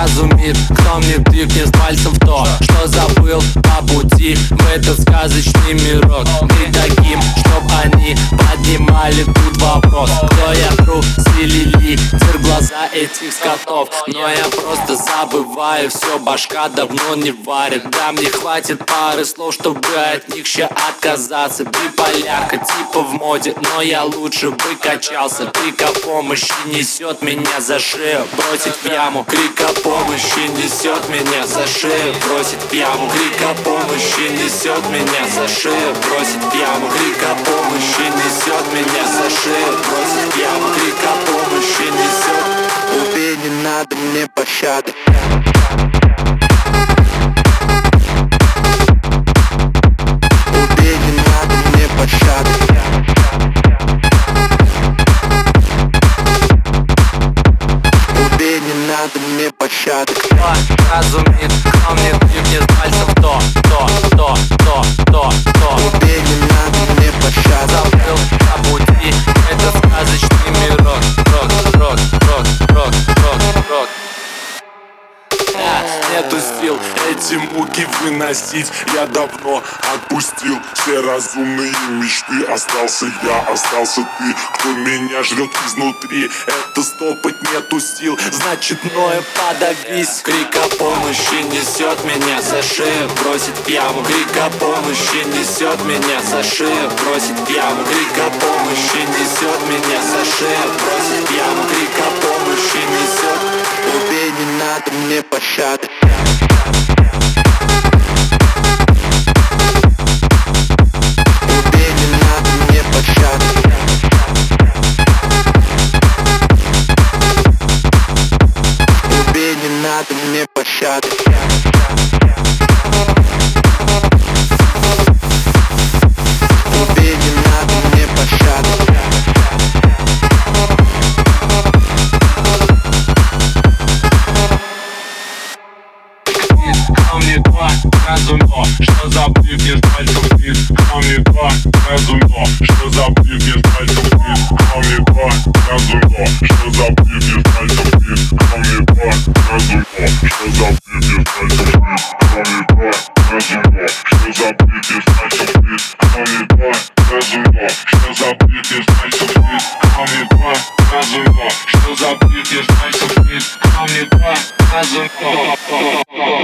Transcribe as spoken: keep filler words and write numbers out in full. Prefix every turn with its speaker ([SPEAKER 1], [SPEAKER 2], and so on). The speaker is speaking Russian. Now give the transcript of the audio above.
[SPEAKER 1] вразумит, кто мне тыкнет пальцем в то, что забыл по пути в этот сказочный мирок. Быть таким, чтоб они поднимали тут вопрос: кто я, трус или лидер, глаза этих скотов. Но я просто забываю все, башка давно не варит. Да, мне хватит пары слов, чтобы от них ща отказаться. Биполярка типа в моде, но я лучше бы качался. Крик о помощи несет меня за шею, бросить в яму. Крик о помощи несет меня за шею, бросить в яму. Крик о помощи несет меня за шею, бросить в яму. Крик о помощи несет меня за шею, бросить в яму. Крик о помощи несет.
[SPEAKER 2] Убей, не надо мне пощады. Убей, не надо мне пощады. Убей, не надо мне пощады.
[SPEAKER 1] Кто разумит, кто мне тыкнет пальцем в то, то, то, то, то, то.
[SPEAKER 2] Убей, не надо мне пощады.
[SPEAKER 1] Забыл по пути этот сказочный мирок. Рок, рок, рок, рок, рок, рок.
[SPEAKER 3] Нету сил эти муки выносить. Я давно отпустил все разумные мечты. Остался я, остался ты, кто меня жрет изнутри. Это стопать нету сил, значит, ноя подавись.
[SPEAKER 1] Крик о помощи несет меня за шею, бросить в яму. Крик о помощи несет меня за шею, бросить в яму. Крик о помощи несет меня за шею, бросить в яму. Крик о помощи несет.
[SPEAKER 2] Убей, не надо мне пощады. Убей, не надо мне пощады. Убей, не надо мне пощады. Убей, не надо мне пощады.
[SPEAKER 3] Кто мне то разумно, что забыв без пальцев вниз. Кто мне то разумно, что забыв без пальцев вниз. Кто мне то разумно, что забыв без пальцев вниз. Кто мне то разумно, что забыв без пальцев вниз. Кто мне то разумно, что забыв без пальцев вниз. Кто мне то разумно, что забыв без пальцев вниз. Кто мне то разумно, что забыв без пальцев вниз. Кто мне то разумно.